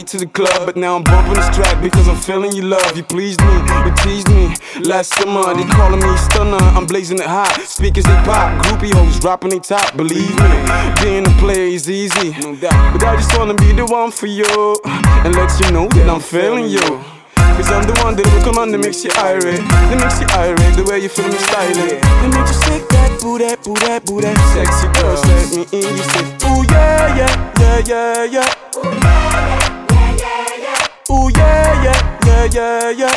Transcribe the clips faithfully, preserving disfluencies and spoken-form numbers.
late to the club, but now I'm bumping this track because I'm feeling your love. You pleased me, you teased me. Last summer, they calling me stunner. I'm blazing it hot, speakers they pop. Groupie hoes dropping they top, believe me. Being a player is easy, no doubt. But I just wanna be the one for you and let you know that I'm feeling you. Cause I'm the one that will come on that makes you irate. That makes you irate, the way you feel me styling. That makes you shake that, boo that, boo that, boo that. Sexy girls let me in, you say, ooh yeah, yeah, yeah, yeah, yeah. Ooh yeah, yeah, yeah, yeah, yeah.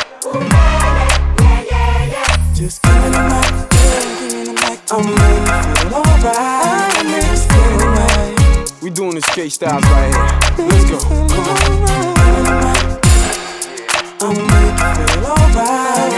Just give me the mic, yeah, give me the mic. I'm making you feel alright. I'm making you feel alright. We doing this K-Styles right here. Let's go, come on. Give me the mic. I'ma make you feel alright.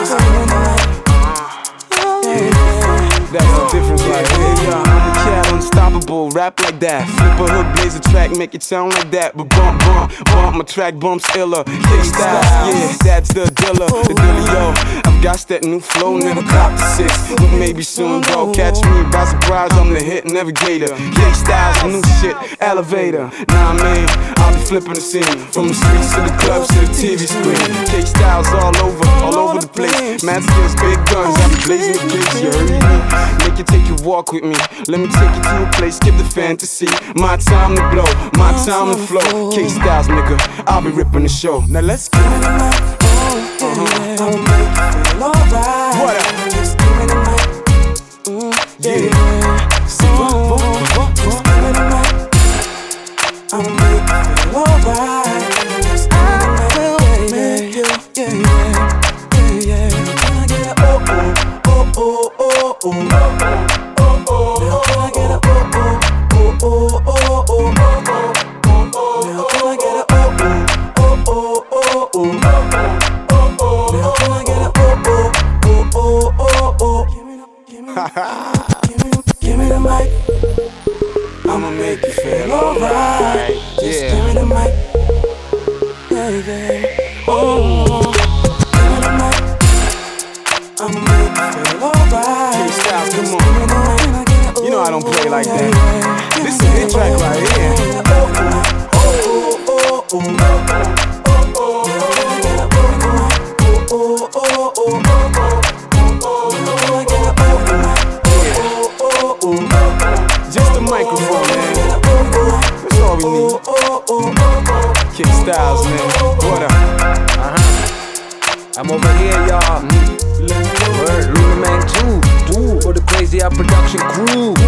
That's the difference right here. Yeah, I'm a cat, unstoppable, rap like that. Flip a hook, blaze a track, make it sound like that. But bump, bump, bump, my track bumps iller. K-Styles, yeah, that's the dealer, the dealio. I've got that new flow, never cop the six. But maybe soon, though, catch me by surprise. I'm the hit navigator. K-Styles, new shit, elevator. Nah, man, I'll be flipping the scene from the streets to the clubs to the T V screen. K-Styles all over, all over the place. Mad skills, big guns, I'm blazing the place. You heard me? Make you take you walk with me. Let me take you to a place, skip the fantasy. My time to blow, my time to flow. K-Styles, nigga, I'll be ripping the show. Now let's go. Uh-huh. I'ma make you feel alright. What up? Just give me the mic. Mm, yeah, yeah. See, uh, uh, just give me the mic. I'ma make you feel alright. Just give me the mic. Make you, yeah, yeah, yeah, yeah. Can I get a oh oh oh oh oh oh oh oh? Now can I get a oh oh oh oh oh oh? Now can I get a oh oh oh oh oh oh? Now can I get a oh oh oh oh oh oh? Give me the, give me the, give me the, give me the mic. I'ma make you feel alright. Just yeah. Give me the mic, baby. Oh, give me the mic. I'ma make you feel alright. K-Styles, come on. You know I don't play like that. This is a hit track right here. Oh oh oh oh oh oh. Just a microphone, man. That's all we need. K-Styles, man. What up? Uh-huh. I'm over here, y'all. Mm-hmm. Word, Luna Man two. Ooh, for the Crazy Out production crew.